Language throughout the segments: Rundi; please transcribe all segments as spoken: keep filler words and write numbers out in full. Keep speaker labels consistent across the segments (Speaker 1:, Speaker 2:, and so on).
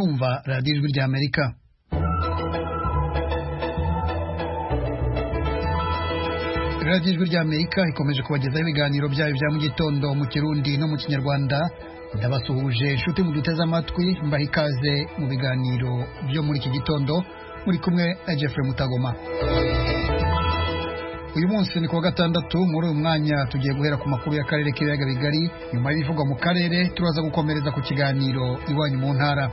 Speaker 1: murumva radiyo ijwi rya Amerika. radiyo ijwi rya Amerika ikomeje kubagezaho ibiganiro byayo bya mu gitondo mu Kirundi no mu Kinyarwanda. Ndabasuhuje inshuti mu duteze amatwi, mbaha ikaze mu biganiro byo muri iki gitondo, muri kumwe na Jeffrey Mutagoma. Uyu munsi ni kuwa gatandatu, muri uyu mwanya tugiye guhera ku makuru y'akarere k'ibiyaga bigari. Nyuma y'ibivugwa mu karere turaza gukomereza ku kiganiro iwanyu mu ntara.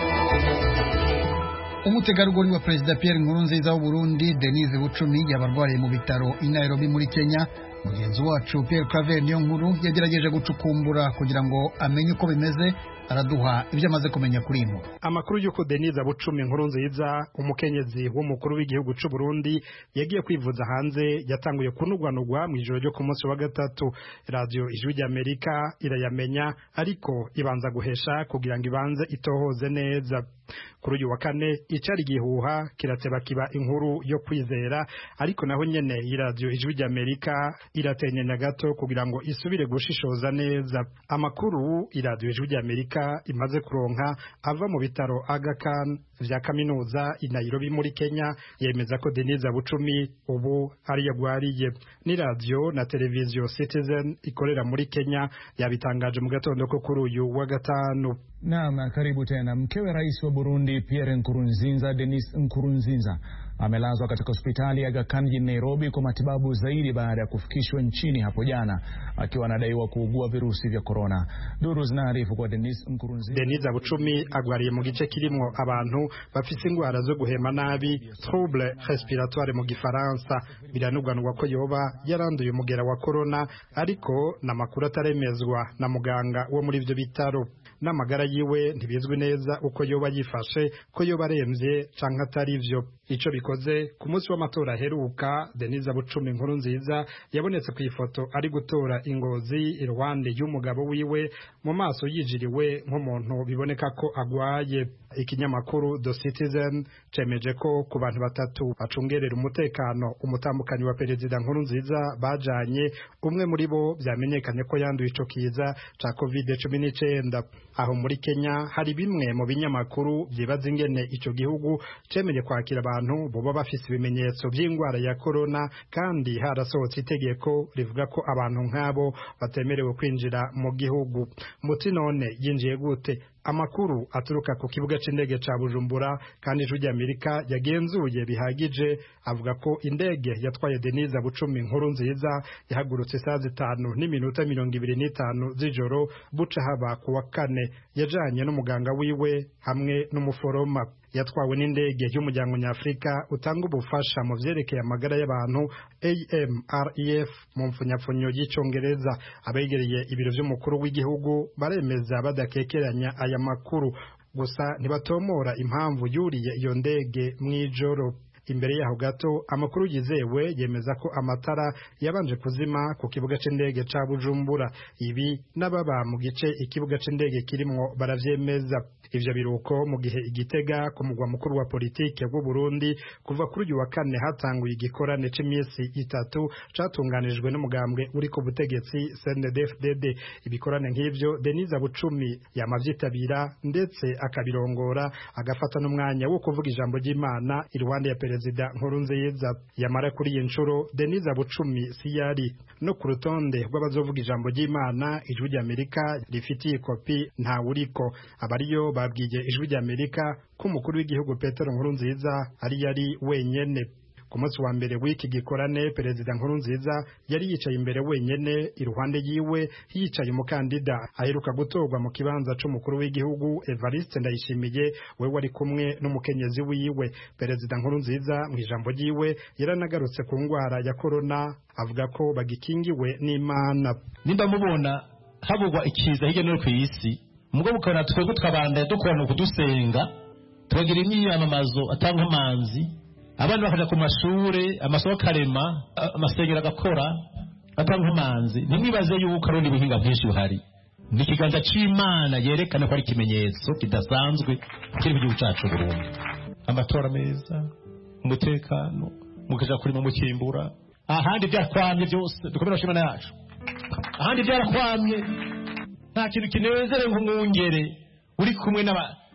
Speaker 1: Umutegarugori wa Perezida Pierre Nkurunziza w'u Burundi, Denise Bucumi, yabarwariye mu bitaro i Nairobi muri Kenya. Mugenzi wacu Pierre Claver Niyonkuru yagerageje gucukumbura kugira ngo amenye uko bimeze, araduha ibyo amaze kumenya kuri imo.
Speaker 2: Amakuru y'uko Denise Bucumi Nkurunziza, umukenyezi w'umukuru w'igihugu cy'u Burundi, yagiye kwivuza hanze yatanguye kunugwanugwa mu ijoro ryo ku munsi wa gatatu. Radio Ijwi rya Amerika irayamenya, ariko ibanza guhesha kugira ngo ibanze itohoze neza. Kuri uyu wa kane icari gihuha kirateba kiba inkuru yo kwizera, ariko naho nyene iyi radio Ijwi rya Amerika iratenyenya gato kugira ngo isubire gushishoza neza. Amakuru iradio Ijwi rya Amerika imaze kuronka ava mu bitaro Aga Khan vya kaminuza i Nairobi muri Kenya yemeza ko Denise Bucumi ubu ari yagwariye. Ni radio na televiziyo Citizen ikorera muri Kenya yabitangaje mu gatondo ko kuri uyu wa gatanu.
Speaker 3: Naam, karibu tena. Mkewe rais wa Burundi Pierre Nkurunziza, Denise Nkurunziza, amelazwa katika hospitali ya Aga Khan jijini Nairobi kwa matibabu zaidi baada ya kufikishwa nchini hapo jana akiwa anadaiwa kuugua virusi vya corona. Duru zinaarifu kwa Denise Nkurunziza.
Speaker 2: Denise Bucumi agwariye mu gice kirimo abantu bafite ingwara zo guhema nabi, trouble respiratoire mu gifaransa. Biranugwanwa ko yoba yaranduye umugera wa corona, ariko namakuru ataremezwa na muganga wo muri ivyo bitaro. N'amagara yiwe ntibizwi neza uko yoba yifashe, ko yoba aremvye canke atari vyo. Ico bikoze ku munsi w'amatora aheruka, Denise Bucumi Nkurunziza yabonetse ku ifoto ari gutora ingozi iruhande y'umugabo wiwe, mu maso yijiriwe nk'umuntu biboneka ko agwaye. Ikinyamakuru The Citizen cemeje ko ku bantu batatu bacungerera umutekano umutambukanyi wa Perezida Nkurunziza bajanye, umwe muri bo vyamenyekanye ko yanduye ico kiza ca covid cumi n'icenda. Aho muri Kenya hari bimwe mu binyamakuru vyibaza ingene ico gihugu cemeye kwakira abantu boba bafise ibimenyetso by'ingwara ya corona, kandi harasohotse itegeko rivuga ko abantu nk'abo batemerewe kwinjira mu gihugu. Muti none yinjiye gute? Amakuru aturuka ku kibuga c'indege ca Bujumbura kandi Ijwi rya Amerika yagenzuye bihagije avuga ko indege yatwaye Denise Bucumi Nkurunziza yahagurutse saa zitanu n'iminota mirongo ibiri n'itanu z'ijoro buca haba ku wa kane. Yajanye n'umuganga wiwe hamwe n'umuforoma. Yatwawe n'indege y'umuryango nyafrika utanga ubufasha mu vyerekeye amagara y'abantu A M R E F mu mfunyapfunyo y'icongereza. Abegereye ibiro vy'umukuru w'igihugu baremeza badakekeranya aya makuru, gusa ntibatomora impamvu yuriye iyo ndege mw'ijoro. Imbere yaho gato amakuru yizewe yemeza ko amatara yabanje kuzima ku kibuga c'indege ca Bujumbura. Ibi n'ababa mu gice ikibuga c'indege kirimwo baravyemeza. Ivyo biruko mu gihe Igitega ku mugwa mukuru wa politike w'u Burundi kuva kuri uyu wa kane hatanguye igikorane c'imisi itatu catunganijwe n'umugambwe uri ku butegetsi C N D D F D D. Ibikorane nk'ivyo Denise Bucumi yamavyitabira ndetse akabirongora, agafata n'umwanya wo kuvuga ijambo ry'Imana iruhande ya Perezida Nkurunziza. Yamara kuri iyi nshuro Denise Bucumi si yari no ku rutonde rw'abazovuga ijambo ry'Imana. Ijwi rya Amerika rifitiye kopi nta uriko. Abariyo babwiye Ijwi rya Amerika ko umukuru w'igihugu Petero Nkurunziza ari yari wenyene. Ku munsi wa mbere w'iki gikorane, Perezida Nkurunziza yari yicaye imbere wenyene, iruhande yiwe yicaye umukandida aheruka gutorwa mu kibanza c'umukuru w'igihugu Evariste Ndayishimiye, we wari kumwe n'umukenyezi wiwe. Perezida Nkurunziza mu ijambo ryiwe yaranagarutse ku ngwara ya corona, avuga ko bagikingiwe n'Imana.
Speaker 4: Nimba mubona havugwa ikiza hirya no kw'isi, mugabo bukabona twebwe twabanda dukorana kudusenga, tubagira imyiyamamazo atanga amanzi, abana bakaja ku mashure, amasomo karema, amasengero agakora atanga amanzi. Nimwibaze yuko ari ubuhinga bwinshi buhari. Ni ikiganza c'Imana yerekana ko ari ikimenyetso kidasanzwe kiri mu gihugu cacu Burundi. Amatora meza, umutekano, mukaja kurima mu Kimbura, ahandi byarakwamye byose dukomera shimana yacu. Ahandi byarakwamye, nta kintu kinezere nk'umwungere uri kumwe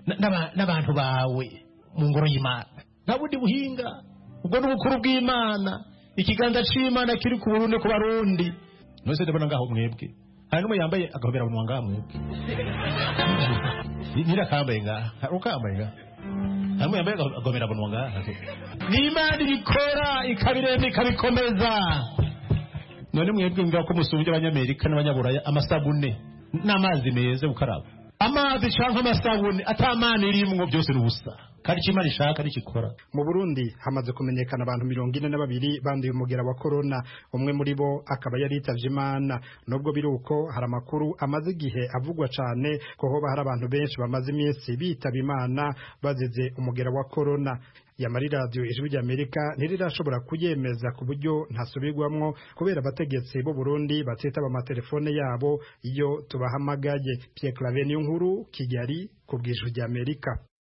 Speaker 4: n'abantu bawe mu ngoro y'Imana nta bundi buhinga ubwo n'ubukuru bw'Imana ikiganza c'Imana kiri ku Burundi ku Barundi nose ndabona ngaho mwebwe hari n'umwe yambaye agahobera mu ngaho mwebwe nira kambaye ngaho ukambaye ngaho hamwe yambaye agahobera mu ngaho ni Imana ibikora ikabirema ikabikomeza none mwebwe mvuga ko musumbye abanyamerika n'abanyaburaya amasabune n'amazi meza gukaraba amazi canke amasabune atamana irimwo byose n'ubusa kandi kimari shaka rikikora.
Speaker 2: Mu Burundi hamaze kumenyekana abantu mirongo ine na babiri banduye umugera wa corona, umwe muri bo akaba yari yitavye Imana. Nubwo biruko hari amakuru amaze igihe avugwa cane ko hoba hari abantu benshi bamaze iminsi bitaba Imana bazize umugera wa corona. Yamari radio Ijwi ry'Amerika ntirirashobora kuyemeza ku buryo ntasubirwamwo kubera abategetsi bo Burundi batitaba amatelefone yabo iyo tubahamagaye. Pierre Claver Niyonkuru, Kigali, ku bw'Ijwi ry'Amerika.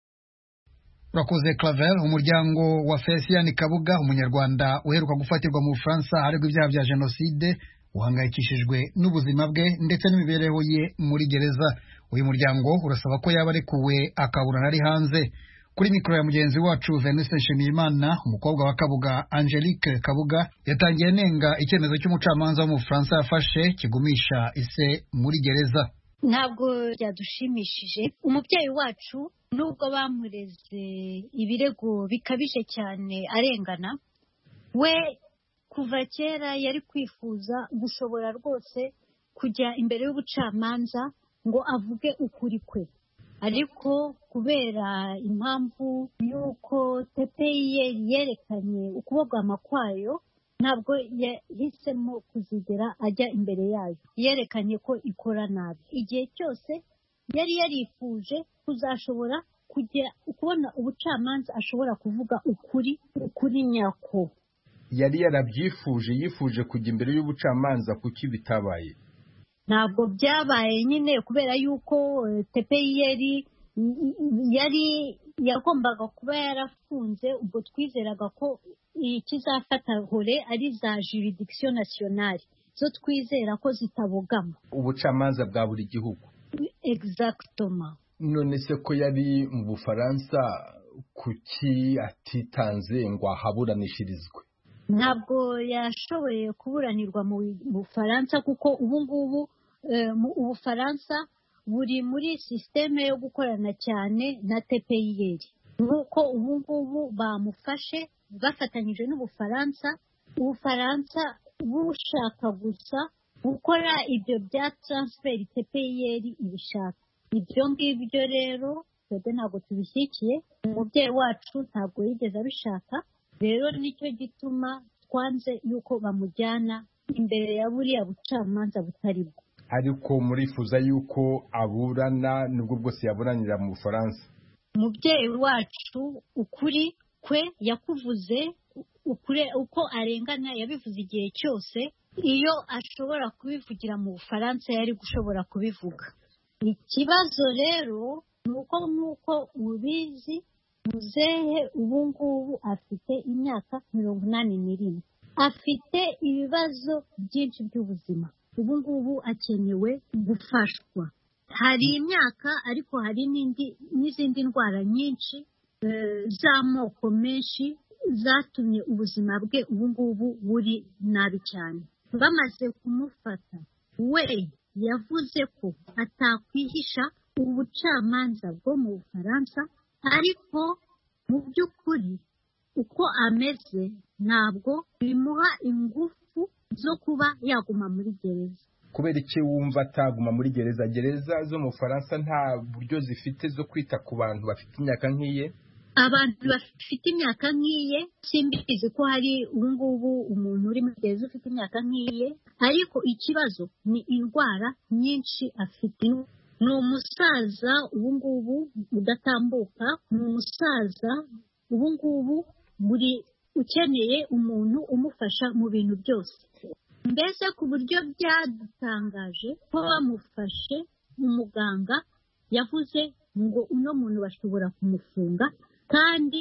Speaker 1: Urakoze Claver. Umuryango wa Felician Kabuga, umunyarwanda uheruka gufatirwa mu Bufaransa aregwa ibyaha bya jenoside, uhangayikishijwe n'ubuzima bwe ndetse n'imibereho ye muri gereza. Uyu muryango urasaba ko yaba arekuwe akaburana ari hanze. Kuri mikoro ya mugenzi wacu Venus Nshimiyimana, umukobwa wa Kabuga Angelique Kabuga yatangiye nenga icyemezo cy'umucamanza wo mu Bufaransa yafashe kigumisha ise muri gereza.
Speaker 5: Ntabwo byadushimishije. Umubyeyi wacu nubwo bamureze ibirego bikabije cyane arengana, we kuva kera yari kwifuza gushobora rwose kujya imbere y'ubucamanza ngo avuge ukuri kwe, ariko kubera impamvu y'uko T P I yerekanye ukubogama kwayo, ntabwo yahisemo kuzigera ajya imbere yayo. Yerekanye ko ikora nabi. Igihe cyose yari yarifuje kuzashobora kujya kubona ubucamanza ashobora kuvuga ukuri ukuri nyako.
Speaker 6: Yari yarabyifuje, yifuje kujya imbere y'ubucamanza kuki bitabaye?
Speaker 5: Ntabwo byabaye nyine kubera yuko T P I yari yari yagombaga kuba yarafunze. Ubwo twizeraga ko ikizafata hore ari za juridiction nationale, zo twizera ko zitabogama
Speaker 6: ubucamanza bwa buri gihugu.
Speaker 5: Exactement.
Speaker 6: None se ko yari mu Bufaransa kuki atitanze ngo ahaburanishirizwe?
Speaker 5: Ntabwo yashoboye kuburanirwa mu Bufaransa kuko ubu ngubu mu Bufaransa buri muri systeme yo gukorana cyane na T P I. Nuko ubu ngubu bamufashe bafatanyije n'Ubufaransa. Ubufaransa bushaka gusa gukora ibyo bya transfer T P I ibishaka. Ibyo ngibyo rero twebwe ntabwo tubishyikiye. Umubyeyi wacu ntabwo yigeze abishaka. Rero nicyo gituma twanze yuko bamujyana imbere ya buriya bucamanza butari bwo.
Speaker 6: Ariko murifuza yuko aburana nubwo bwose yaburanira mu Bufaransa?
Speaker 5: Umubyeyi wacu ukuri kwe yakuvuze, ukure uko arengana yabivuze igihe cyose. Iyo ashobora kubivugira mu Bufaransa yari gushobora kubivuga. Ikibazo rero nuko nuko ubizi muzehe ubu ngubu afite imyaka mirongo inani n'irindwi, afite ibibazo byinshi by'ubuzima. Ubu ngubu akenewe gufashwa. Hari imyaka ariko hari n'indi n'izindi ndwara nyinshi z'amoko menshi zatumye ubuzima bwe ubu ngubu buri nabi cyane. Bamaze kumufata, we yavuze ko atakwihisha ubucamanza bwo mu Bufaransa, ariko mu by'ukuri uko ameze ntabwo bimuha ingufu zo kuba yaguma muri gereza.
Speaker 6: Kubera iki wumva ataguma muri gereza? Gereza zo mu Bufaransa nta buryo zifite zo kwita ku bantu bafite imyaka nk'iye?
Speaker 5: Abantu bafite imyaka nk'iye simbizi ko hari ubu ngubu umuntu uri muri gereza ufite imyaka nk'iye, ariko ikibazo ni indwara nyinshi afite. Ni umusaza ubu ngubu udatambuka, ni umusaza ubu ngubu buri ukeneye umuntu umufasha mu bintu byose. Mbese ku buryo byadutangaje ko bamufashe umuganga yavuze ngo uno muntu bashobora kumufunga, kandi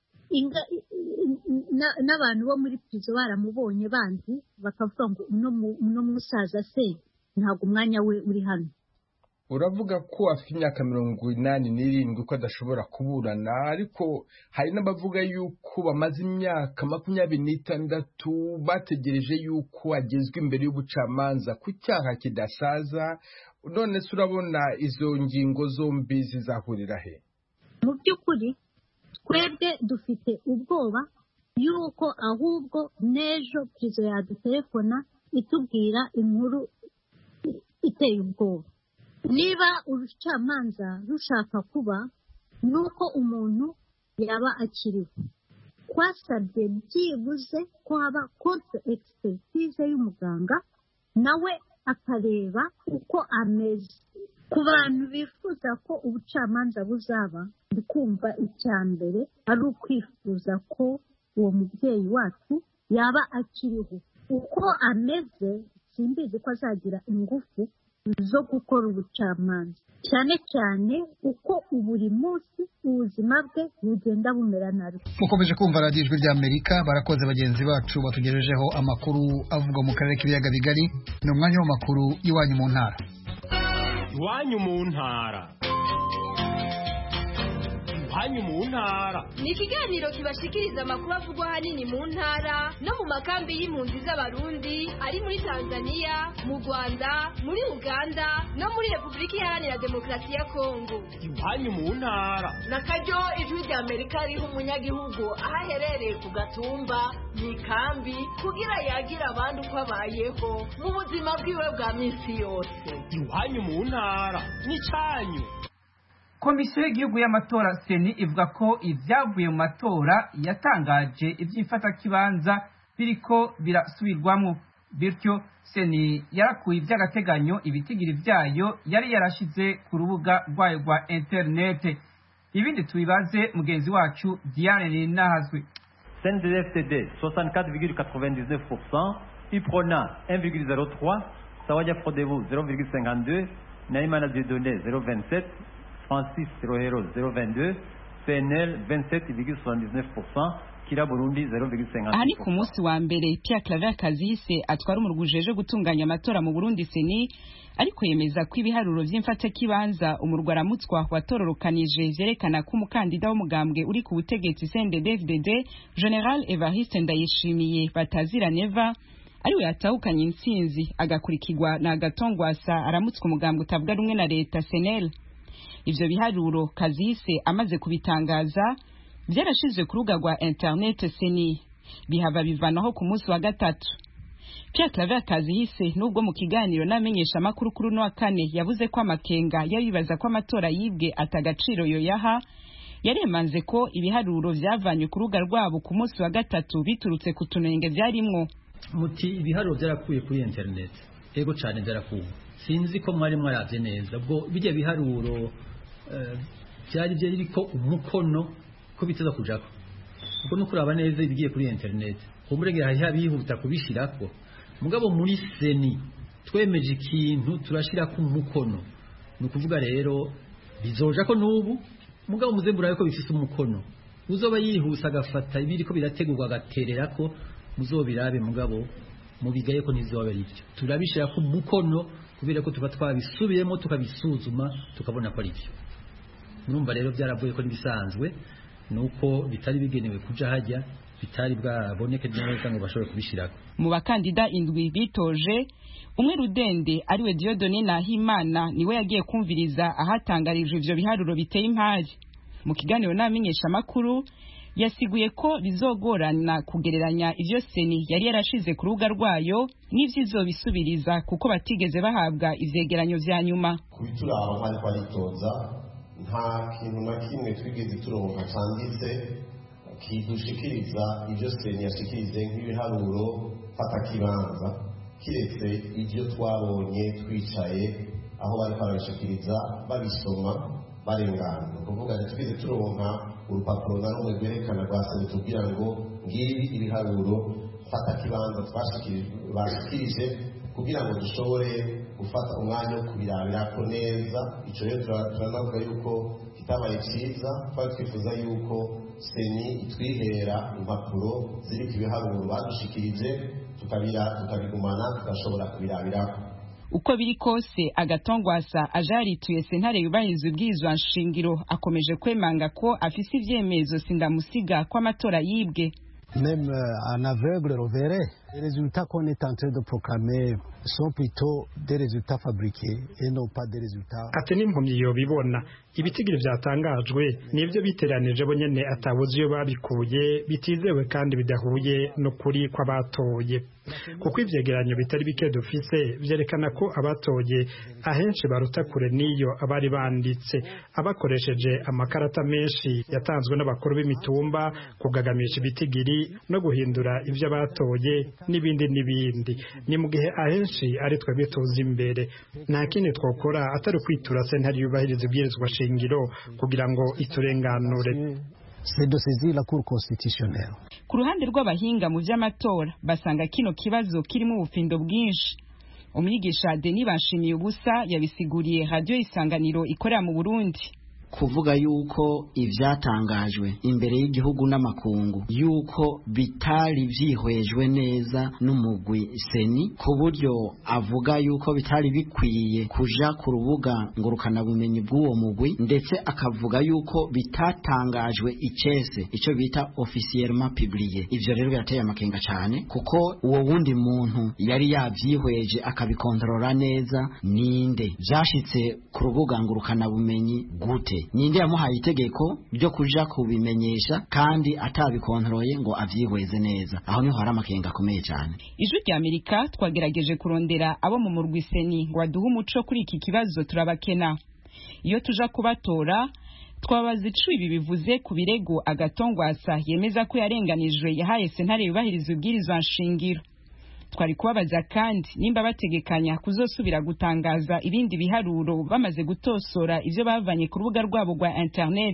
Speaker 5: n'abantu bo muri prison baramubonye bandi bakavuga ngo uno uno musaza se ntabwo umwanya we uri hano.
Speaker 6: uravuga ko afite imyaka mirongo inani n'irindwi ko adashobora kuburana, ariko hari n'abavuga yuko bamaze imyaka makumyabiri n'itandatu bategereje yuko agezwa imbere y'ubucamanza ku cyaha kidasaza. None se urabona izo ngingo zombi zizahurira he?
Speaker 5: Mu by'ukuri twebwe dufite ubwoba yuko ahubwo n'ejo prizo yadutelefona itubwira inkuru iteye ubwoba. Niba urucamanza rushaka kuba nuko umuntu yaba akiriho, twasabye byibuze ko haba contre expertise y'umuganga nawe akareba uko ameze. Ku bantu bifuza ko ubucamanza buzaba, ndikumva icya mbere ari ukwifuza ko uwo mubyeyi wacu yaba akiriho. Uko ameze simbizi ko azagira ingufu zo gukora ubucamanza, cyane cyane uko buri munsi ubuzima bwe bugenda bumera nabi.
Speaker 1: Mukomeje kumva radiyo ijwi ry'Amerika. Barakoze bagenzi bacu batugejejeho amakuru avugwa mu karere k'ibiyaga bigari. Ni umwanya w'amakuru iwanyu mu ntara.
Speaker 7: Iwanyu mu ntara. Iwanyu mu ntara
Speaker 8: ni ikiganiro kibashikiriza amakuru avugwa ahanini mu ntara no mu makambi y'impunzi z'abarundi ari muri Tanzania, mu Rwanda, muri Uganda no muri Repubulika Iharanira Demokarasi ya Kongo.
Speaker 7: Iwanyu mu ntara
Speaker 9: na karyo ijwi ry'Amerika riha umunyagihugu aho aherereye ku gatumba mu ikambi kugira yagira abandi uko abayeho mu buzima bwiwe bwa minsi yose.
Speaker 7: Iwanyu mu ntara ni cyanyu.
Speaker 10: Komisiyo y'igihugu y'amatora seni ivuga ko ibyavuye mu matora yatangaje ibyifata kibanza biriko birasubirwamo, bityo seni yarakuye iby'agateganyo ibitigiri byayo yari yarashize ku rubuga rwayo rwa interinete. Ibindi tubibaze mugenzi wacu Diane Ninahazwe.
Speaker 11: C N D D F T D soixante-quatre virgule quatre-vingt-dix-neuf pour cent, Iprona un virgule zéro trois, Sawaya Frodebu zéro virgule cinquante-deux, Naïmana Dieudonné zéro virgule vingt-sept, Francis Rohero zéro virgule vingt-deux, P N L vingt-sept virgule soixante-dix-neuf pour cent, Kira Burundi zéro virgule cinquante.
Speaker 12: Aha ni ku munsi wa mbere Pierre Claver Kazihise atwara umuruguje gutunganya amatora mu Burundi seni, ariko yemeza ko ibiharuro vy'imfate kibanza umurwa ramutswa watororokanije vyerekana ko umukandida w'umugambwe uri ku butegetsi C N D D F D D General Evariste Ndayishimiye Batazira Neva ariwe yatahukanye intsinzi, agakurikirwa na Gatongwasa aramutswa umugambwe utavuga rumwe na leta C N L. Ivyo biharuro Kazihise amaze kubitangaza byarashizwe ku rubuga rwa internet seni, bihava bivanaho ku munsi wa gatatu. Pierre Claver Kazihise nubwo mu kiganiro n'amenyesha makuru kuri no wa kane yavuze ko amakenga yabibaza ko amatora yibwe atagaciro yo yaha, yaremanze ko ibiharuro vyavanywe ku rubuga rwabo ku munsi wa gatatu biturutse ku tunenge vyarimwo.
Speaker 13: Muti ibiharuro byarakuye kuri internet, ego cyane byarakuye, sinzi ko mwari mwaravye neza ubwo bijye biharuro byari uh, bye ko umukono ko biteza kujako kuko no kuraba neza ibigiye kuri internet umurenge hari habihuta kubishirako. Mugabo muri seni twemeje ikintu turashira ku mukono, nukuvuga rero bizoja ko nubu mugabo muzembura yuko bifise umukono uzoba yihusa agafata ibiriko birategurwa agatererako muzobirabe, mugabo mubigaye ko nizoba ari byo turabishira ku mukono kubera ko tuba twabisubiyemo tukabisuzuma tukabona ko ari byo. Numva rero byaravuye ko nibisanzwe nuko bitari bigenewe kuja hajya, bitari bwaboneke neza ngo bashobore kubishirako.
Speaker 12: Mu bakandida indwi bitoje, umwe Rudende ariwe Dieudonné Nahimana niwe yagiye kumviriza ahatangarije ivyo biharuro biteye impari. Mu kiganiro n'amenyesha makuru yasiguye ko bizogorana kugereranya ivyo seni yari yarashize ku rubuga rwayo n'ivyizo bisubiriza kuko batigeze bahabwa ivyegeranyo vya nyuma.
Speaker 14: Kubituraba kandi kwaritoza nta kintu na kimwe twigeze turonka canditse kidushikiriza ivyo seni yashikirize nk'ibiharuro fata kibanza, kiretse ivyo twabonye twicaye aho bari barabishikiriza babisoma barengana. Kuvuga ngo twigeze turonka urupapuro na rumwe rwerekana rwa seni tubwira ngo ngibi ibiharuro fata kibanza twashikirije kugira ngo dushobore gufata umwanya wo kubirabirako neza. Ico rero turanavuga yuko kitabaye ciza, twari twifuza yuko seni itwihera impapuro ziri ku biharuro badushikirije tukabira tukabigumana tugashobora kubirabirako.
Speaker 12: uko biri kose Agatongwasa aje yarituye sentare yubahiriza ubwirizwa nshingiro akomeje kwemanga ko afise ivyemezo sindamusiga ko amatora yibwe.
Speaker 15: Même euh, un aveugle le verrait. Les résultats qu'on est en train de proclamer sont plutôt des résultats fabriqués et non pas des résultats.
Speaker 2: Ati n'impumyi yobibona ibitigiri vyatangajwe nivyo biteranije bo nyene atabuzi yo babikuye bitizewe kandi bidahuye no kuri kw'abatoye. Kuko ivyegeranyo bitari bike dufise vyerekana ko abatoye ahenshi baruta kure niyo abari banditse abakoresheje amakarata menshi yatanzwe n'abakuru b'imitumba kugagamisha ibitigiri no guhindura ivyo abatoye n'ibindi n'ibindi. Ni mu gihe ahenshi ari twe bituza imbere nta kindi twokora atari kwitura sentare yubahiriza ibwirizwa shingiro kugira ngo iturenganure.
Speaker 15: C'est de saisir la Cour constitutionnelle.
Speaker 12: Ku ruhande rw'abahinga mu vy'amatora basanga kino kibazo kirimo ubufindo bwinshi. Umwigisha Denis Banshimiye ubusa yabisiguriye radio Isanganiro ikorera mu Burundi.
Speaker 16: Kuvuga yuko ivyatangajwe imbere y'igihugu n'amakungu yuko bitari vyihwejwe neza n'umugwi seni ku buryo avuga yuko bitari bikwiye kuja ku rubuga ngurukana bumenyi bw'uwo mugwi ndetse akavuga yuko bitatangajwe icese ico bita officiellement publié. Ivyo rero birateye amakenga cyane kuko uwo wundi muntu yari yavyihweje akabikontorora neza ninde vyashitse ku rubuga ngurukana bumenyi gute ninde yamuhaye itegeko ryo kuja kubimenyesha kandi atabikontroye ngo avyihweze neza. Aho niho hari amakenga akomeye cyane.
Speaker 12: Ijwi rya Amerika twagerageje kurondera abo mu murwi seni ngo aduhe umuco kuri iki kibazo turabakena. Iyo tuja kubatora twabaza ico ibi bivuze ku birego Agatongwasa yemeza ko yarenganijwe yahaye sentare yubahiriza ubwirizwa nshingiro. Twari kubabaza kandi nimba bategekanya kuzosubira gutangaza ibindi biharuro bamaze gutosora ivyo bavanye ku rubuga rwabo rwa internet.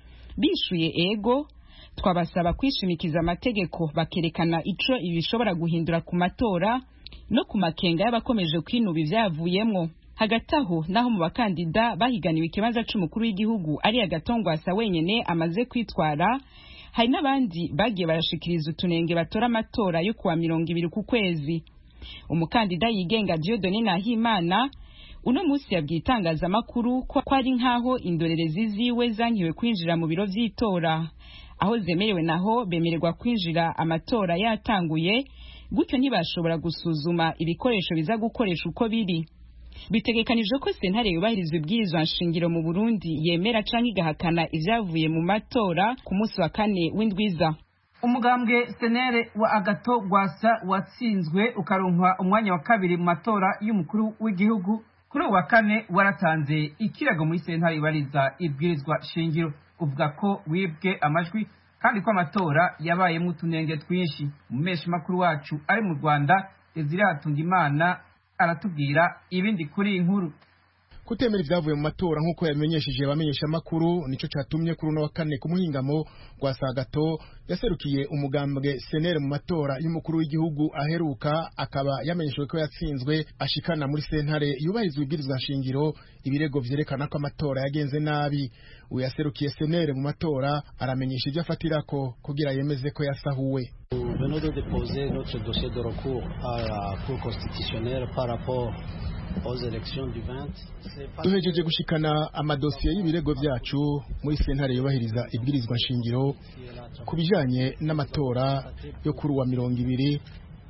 Speaker 12: Bishuye ego twabasaba kwishimikiza amategeko bakerekana ico ibishobora guhindura ku matora no ku makenga y'abakomeje kwinuba ivyavuyemwo. Hagati aho naho mu bakandida bahiganiwe ikibanza c'umukuru w'igihugu ari Agatongwasa wenyene amaze kwitwara, hari n'abandi bagiye barashikiriza utunenge batora amatora yo kuwa mirongo ibiri ku kwezi. Umukandida yigenga Dieudonné Nahimana uno musi yabwiye itangazamakuru ko ari nkaho indorerezi ziwe zankiwe kwinjira mu biro vy'itora. Aho zemerewe naho bemererwa kwinjira amatora yatanguye, gutyo ntibashobora gusuzuma ibikoresho biza gukoresha uko biri. Bitegekanijwe ko sentare yubahiriza ubwirizwa nshingiro mu Burundi yemera canke igahakana ivyavuye mu matora ku munsi wa kane w'indwiza.
Speaker 10: Umugambwe senere wa Agatongwasa watsinzwe ukaronkwa umwanya wa kabiri mu matora y'umukuru w'igihugu kuri uwa kane waratanze ikirago muri sentare yubahiriza ibwirizwa shingiro uvuga ko wibwe amajwi kandi ko amatora yabayemo utunenge twinshi. Umumesha makuru wacu ari mu Rwanda Desire Hatungimana aratubwira ibindi kuri inkuru.
Speaker 17: Kutemera ivyavuye mu matora nkuko yamenyesheje abamenyesha makuru nico catumye kuri no wa kane ku muhingamo gwa Sagato yaserukiye umugambwe senere mu matora y'umukuru w'igihugu aheruka akaba yamenyeshwe ko yatsinzwe ashikana muri sentare yubahiriza ibwirizwa nshingiro ibirego vyerekana ko amatora yagenze nabi. Uyaserukiye senere mu matora aramenyesha ivyo afatirako kugira yemeze ko yasahuwe.
Speaker 15: Venons de déposer notre dossier de recours à la Cour constitutionnelle par rapport aux élections du vingt.
Speaker 17: Duhejeje gushikana amadosiye y'ibirego vyacu muri sentare yubahiriza ibwirizwa nshingiro kubijanye n'amatora yo kuri wa mirongo ibiri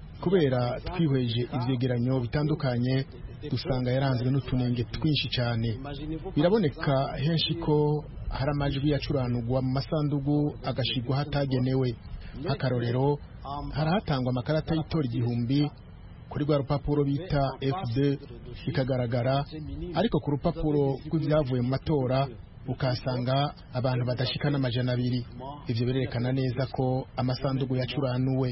Speaker 17: kubera twihweje ivyegeranyo bitandukanye dusanga yaranzwe n'utunenge twinshi cyane. Biraboneka henshi ko hari amajwi yacuranugwa mu masandugu agashigwa hatagenewe. Akarorero harahatangwa amakarata y'itora igihumbi kuri rwa rupapuro bita F D bikagaragara, ariko ku rupapuro rw'ibyavuye mu matora ukasanga abantu badashika n'amajana abiri. Ivyo birerekana neza ko amasandugu yacuranuwe.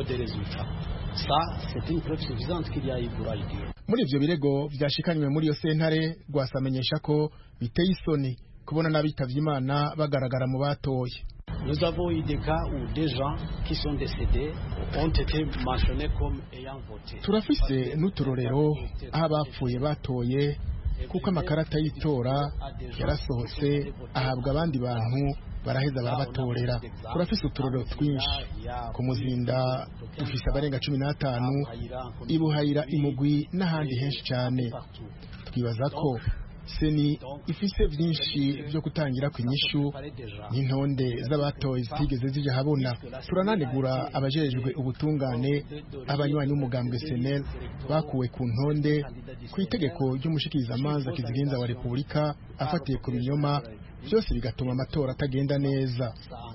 Speaker 17: Muri ivyo birego vyashikanywe muri yo sentare rwasamenyesha ko biteye isoni kubona n'abitavye Imana bagaragara mu batoye.
Speaker 15: Nous avons eu des cas où des gens qui sont décédés ont été mentionnés comme ayant voté.
Speaker 17: Turafise n'uturorero aho abapfuye batoye kuko amakarata y'itora yarasohotse ahabwa abandi bantu baraheza barabatorera. Turafise uturorero twinshi ku Muzinda dufise abarenga cumi n'atanu, Ibuhayira, Imugwi n'ahandi henshi cyane. Twibaza ko seni ifise byinshi byo kutangira ku inyishu n'intonde z'abatoye zitigeze zija habona. Turananegura abajejwe ubutungane abanywanyi b'umugambwe S N L bakuwe ku ntonde ku itegeko ry'umushikirizamanza kizigenza wa Repubulika afatiye ku binyoma, byose bigatuma amatora atagenda neza.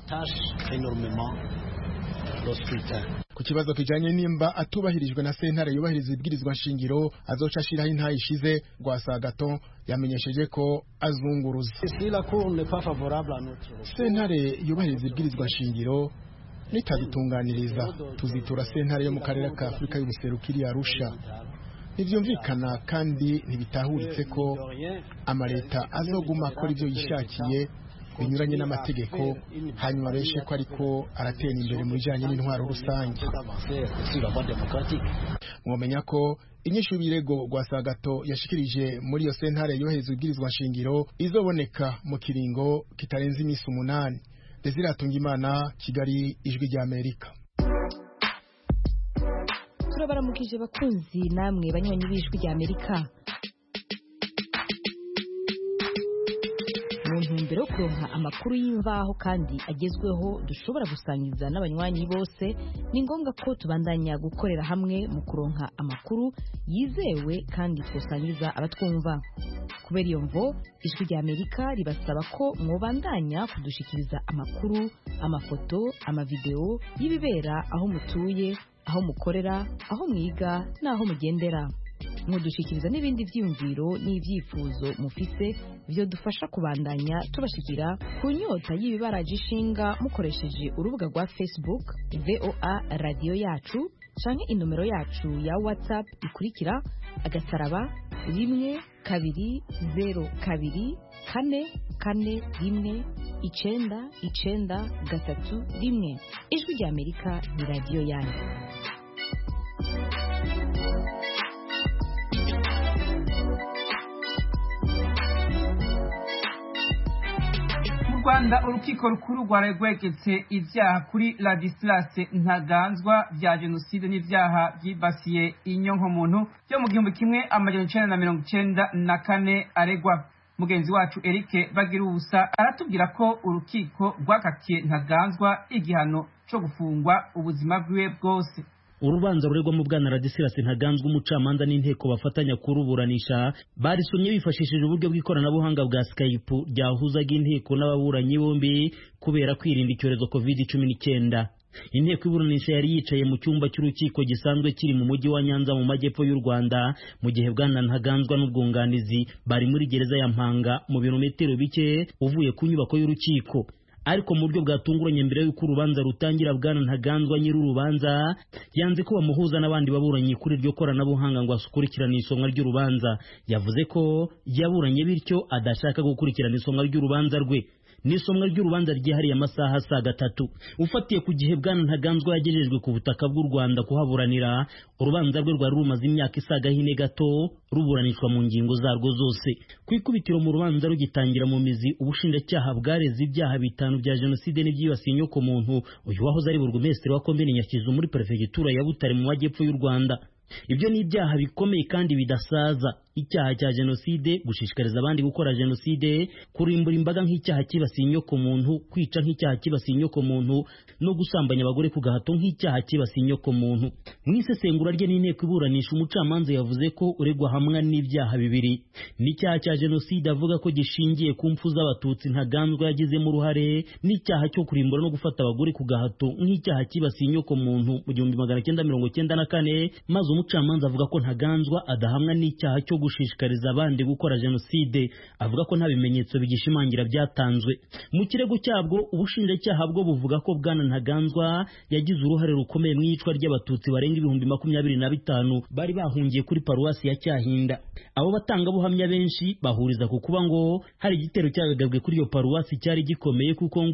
Speaker 17: Ku kibazo kijanye nimba atubahirijwe na sentare yubahiriza ibwirizwa nshingiro azoca ashiraho intayishize, Rwasagaton yamenyesheje ko azunguruza. Sentare yubahiriza ibwirizwa nshingiro nitadutunganiriza tuzitura sentare yo mu karere ka Afurika y'ubuserukiri Arusha. Ntibyumvikana kandi ntibitahuritse ko amaleta azoguma akora ibyo yishakiye binyuranye n'amategeko, hanyuma reshe ko ariko aratera imbere mu bijanye n'intwaro rusange. Mwomenya ko inyishu y'ibirego Rwasagato yashikirije muri iyo sentare yohereza ibwirizwa nshingiro izoboneka mu kiringo kitarenze iminsi umunani. Desire Atungimana, Kigali, Ijwi rya Amerika.
Speaker 18: Turabaramukije bakunzi namwe banywanyi b'Ijwi rya Amerika. Mu ntumbero yo kuronka amakuru y'imvaho kandi agezweho dushobora gusangiza n'abanywanyi bose, ni ngombwa ko tubandanya gukorera hamwe mu kuronka amakuru yizewe kandi twosangiza abatwumva. Kubera iyo mvo, Ijwi rya Amerika ribasaba ko mwobandanya kudushikiriza amakuru, amafoto, amavideo y'ibibera aho mutuye, aho mukorera, aho mwiga n'aho mugendera. Mudushikiriza n'ibindi vyiyumviro n'ivyifuzo mufise byo dufasha kubandanya tubashikira ku nyota y'ibibaraje ishinga mukoresheje urubuga rwa Facebook V O A Radio Yacu canke inomero yacu ya WhatsApp ikurikira agasaraba rimwe kabiri zero kabiri kane kane rimwe icenda icenda gatatu rimwe. Ijwi rya Amerika ni radio yanyu.
Speaker 10: Mu Rwanda urukiko rukuru rwaragwegetse ivyaha kuri Ladislas Ntaganzwa vya jenoside n'ivyaha byibasiye inyonkomuntu byo mu gihumbi kimwe amajana icenda na mirongo icenda na kane aregwa. Mugenzi wacu Eric Bagirubusa aratubwira ko urukiko rwakatiye Ntaganzwa igihano cyo gufungwa ubuzima bwiwe bwose.
Speaker 19: Urubanza ruregwa mu bwana Ladislas Ntaganzwa umucamanza n'inteko bafatanya kuruburanisha barisomye bifashishije uburyo bw'ikoranabuhanga bwa Skype ryahuzaga inteko n'ababuranyi bombi kubera kwirinda icyorezo covid cumi n'icyenda. Inteko iburanisha yari yicaye mu cyumba cy'urukiko gisanzwe kiri mu mujyi wa Nyanza mu majyepfo y'u Rwanda, mu gihe bwana Ntaganzwa n'ubwunganizi bari muri gereza ya Mpanga mu birometero bike uvuye ku nyubako y'urukiko. Ariko mu buryo bwatunguranye mbere y'uko urubanza rutangira, bwana Ntaganzwa nyiri urubanza yanze ko bamuhuza n'abandi baburanyi kuri iryo koranabuhanga ngo asukurikirane isomwa ry'urubanza. Yavuze ko yaburanye bityo adashaka gukurikirana isomwa ry'urubanza rwe. N'isomwa ry'urubanza ryihariye amasaha asaga atatu. Ufatiye ku gihe bwana Ntaganzwa yagejejwe ku butaka bw'u Rwanda kuhaburanira, urubanza rwe rwari rumaze imyaka isaga hine gato ruburanishwa mu ngingo zarwo zose. Ku ikubitiro mu rubanza rugitangira mu mizi, ubushinjacyaha bwareze ibyaha bitanu bya jenoside n'ibyibasiye inyokomuntu uyu wahoze ari burugumesitiri wa komine Nyakizu muri perefegitura ya Butare mu majyepfo y'u Rwanda. Ibyo ni ibyaha bikomeye kandi bidasaza: icyaha cya jenoside, gushishikariza abandi gukora jenoside, kurimbura imbaga nk'icyaha kibasiye inyoko muntu, kwica nk'icyaha kibasiye inyoko muntu, no gusambanya abagore ku gahato nk'icyaha kibasiye inyoko muntu. Mu isesengura rye n'inteko iburanisha, umucamanza yavuze ko uregwa hamwe n'ibyaha bibiri: n'icyaha cya jenoside avuga ko gishingiye ku mpfu z'abatutsi Ntaganzwa yagizemo uruhare, n'icyaha cyo kurimbura no gufata abagore ku gahato nk'icyaha kibasiye inyoko muntu mu gihumbi magana cyenda mirongo cyenda na kane. Maze umucamanza avuga ko Ntaganzwa adahamwa n'icyaha cyo gushishikariza abandi gukora jenoside, avuga ko nta bimenyetso bigishimangira byatanzwe. Mu kirego cyabwo, ubushinjacyaha bwo buvuga ko bwana Ntaganzwa yagize uruhare rukomeye mu iyicwa ry'abatutsi barenga ibihumbi makumyabiri na bitanu bari bahungiye kuri paruwasi ya Cyahinda. Abo batangabuhamya benshi bahuriza ku kuba ngo hari igitero cyagagabwe kuri iyo paruwasi cyari gikomeye, kuko ngo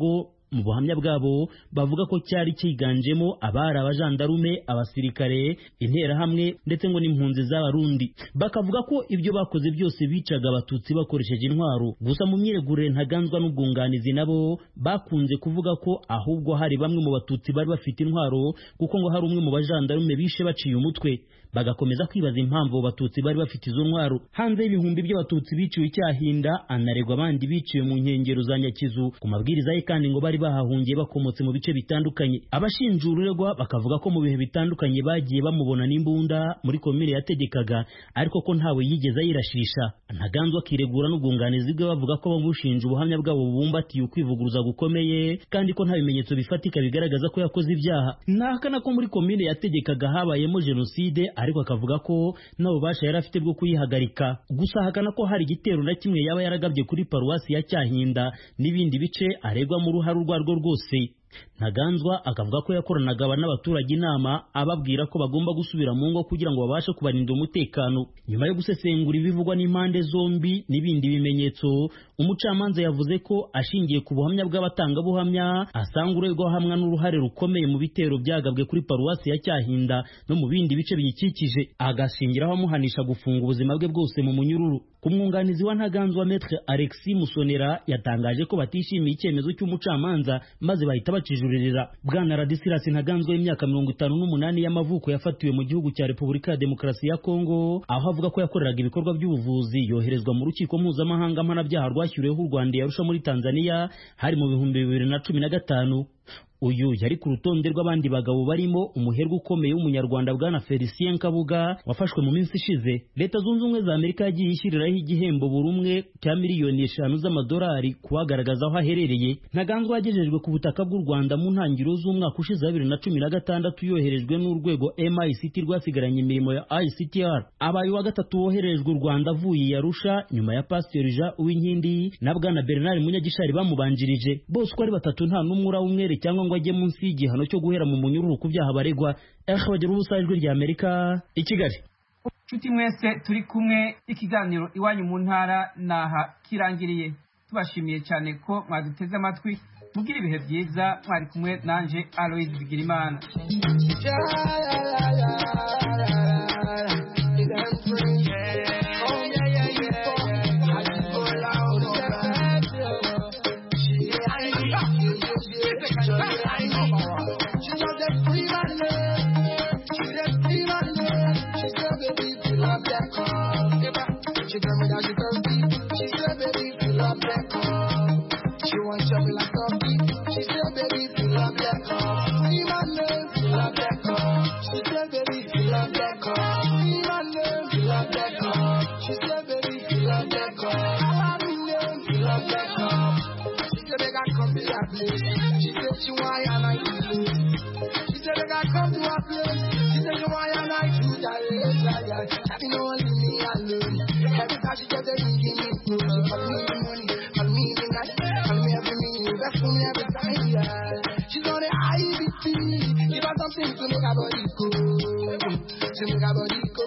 Speaker 19: mu buhamya bwabo bavuga ko cyari cyiganjemo abari abajandarume, abasirikare, interahamwe ndetse ngo n'impunzi z'abarundi. Bakavuga ko ibyo bakoze byose bicaga abatutsi bakoresheje intwaro. Gusa mu myiregurire Ntaganzwa n'ubwunganizi nabo bakunze kuvuga ko ahubwo hari bamwe mu batutsi bari bafite intwaro, kuko ngo hari umwe mu bajandarume bishe baciye umutwe. Bagakomeza kwibaza impamvu batutsi bari bafite izo ntwaro. Hanze y'ibihumbi by'abatutsi biciwe icyahinda, anaregwa abandi biciwe mu nkengero za Nyakizu ku mabwiriza ye, kandi ngo bari bahahungiye bakomotse mu bice bitandukanye. Abashinja uregwa bakavuga ko mu bihe bitandukanye bagiye bamubona n'imbunda muri komine yategekaga, ariko ko ntawe yigeze ayirashisha. Ntaganzwa akiregura n'ubwunganizi bwe bavuga ko bamushinja ubuhamya bwabo bubumbatiye ukwivuguruza gukomeye, kandi ko nta bimenyetso bifatika bigaragaza ko yakoze ibyaha. Nahakana ko muri komine yategekaga habayemo jenoside, ariko akavuga ko n'ububasha yari afite bwo kuyihagarika. Gusa ahakana ko hari igitero na kimwe yaba yaragabye kuri paruwasi ya Cyahinda n'ibindi bice aregwa mu ruhare urwarwo rwose. Ntaganzwa akavuga ko yakoranaga n'abaturage inama ababwira ko bagomba gusubira mu ngo kugira ngo babashe kubarinda umutekano. Nyuma yo gusesengura ibivugwa n'impande zombi n'ibindi bimenyetso, umucamanza yavuze ko ashingiye ku buhamya bw'abatangabuhamya asanga uregwa hamwe n'uruhare rukomeye mu bitero byagabwe kuri paruwasi ya Cyahinda no mu bindi bice biyikikije, agashingiraho amuhanisha gufunga ubuzima bwe bwose mu munyururu. Ku mwunganizi wa Ntaganzwa Maître Alexis Musonera yatangaje ko batishimiye icyemezo cy'umucamanza maze bahita bakijuririra. Bwana Ladislas Ntaganzwa y'imyaka mirongo itanu n'umunani y'amavuko yafatiwe mu gihugu cya Repubulika ya Demokarasi ya Kongo, aho avuga ko yakoreraga ibikorwa by'ubuvuzi, yoherezwa mu rukiko mpuzamahanga mpanabyaha rwashyiriweho u Rwanda yarusha muri Tanzania hari mu bihumbi bibiri na cumi na gatanu. Uyu yari ku rutonde rw'abandi bagabo barimo umuherwe ukomeye w'umunyarwanda Bwana Felicien Kabuga wafashwe mu minsi ishize. Leta Zunze Ubumwe za Amerika yagiye ishyiriraho igihembo buri umwe cya miliyoni eshanu z'amadolari kubagaragaza aho aherereye. Ntaganzwa yagejejwe ku butaka bw'u Rwanda mu ntangiriro z'umwaka ushize wa bibiri na cumi na gatandatu yoherejwe n'urwego M I C T rwasigaranye imirimo ya I C T R. Abaye wa gatatu woherejwe u Rwanda avuye Yarusha nyuma ya Pasteur Jean Uwinkindi na Bwana Bernard Munyagishari bamubanjirije. Bose uko ari batatu nta n'umwe urawumwere cyangwa ngo ajye munsi y'igihano cyo guhera mu munyururu ku byaha baregwa. Bagira ubusa ijwi rya Amerika i Kigali.
Speaker 10: Nshuti mwese turi kumwe, ikiganiro iwanyu mu ntara naha kirangiriye. Tubashimiye cyane ko mwaduteze amatwi. Mugira ibihe byiza, mwari kumwe nanje Aloys Bigirimana.
Speaker 20: She tell me that she thirsty. She said, baby, fill up that cup. She wants something like coffee. She said, baby, fill up that cup. See my name, fill up that cup. She said, baby, fill up that cup. See my name, fill up that cup. She said, baby, fill up that cup. I name, fill up that cup. She said, they got come to that place. She said, she want and I do this. She said, they got come to her place. She said, she want and I do that. I think no one leave me alone. Every time she get the ring in me, she call me the money, call me the night, call me every minute, that's for me every time, yeah. She's on the I B T, give her something to make her body go, to make her body go,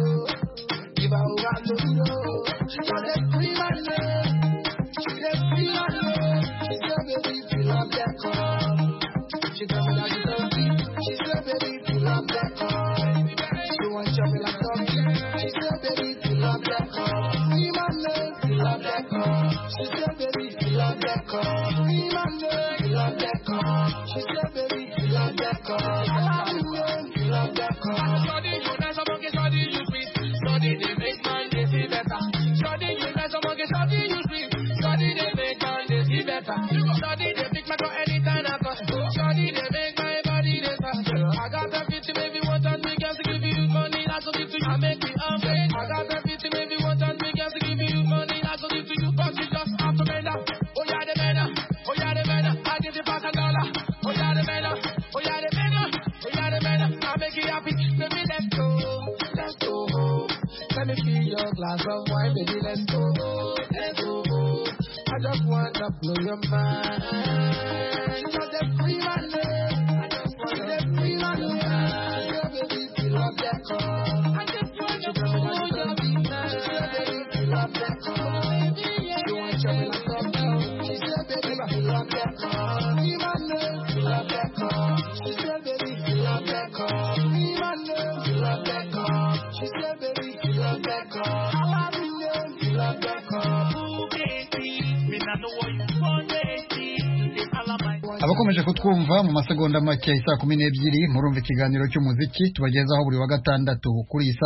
Speaker 20: give her all I know, she's on the free my name, she's the free my name, she's the baby, fill up that car, she tell me that she's thirsty, she's the baby, fill up that car, she wants something like coffee, she said baby, fill up that car. See my name, fill up that car. She said, baby, fill up that car. See my name, fill up that car. She said, baby, fill up that car. I love you, name, fill up that car. Study you, nice, I'm okay, study you, sweet. Study the make man, they see better. Study you, nice, I'm okay, study you, sweet. Study the make man, they see better. Study the big man, anytime I come. Study the make my body, they fast. I got that fifty, maybe one time, we can give you money, I go give to you, I make it up. I got that fifty, maybe one time, we can give you money, I go give to you, but you just have to bend up. Oh yeah, the man, oh yeah, the man, I give you back a dollar. Oh yeah, the man, oh yeah, the man, oh yeah, the man, I make you happy. Baby, let's go, let's go. Let me fill your glass of wine, baby, let's go, let's go. I just want to blow your mind. You know the free man, I just want the free man. Yeah, baby, fill up that car. I just want to blow your mind. Yeah, baby, fill up that car. You want to show me like something? She said, baby, fill up that car.
Speaker 1: abakomeje kutwumva mu masegonda make saa kumi n'ebyiri murumva ikiganiro cy'umuziki tubagezaho buri wa gatandatu kuri iyi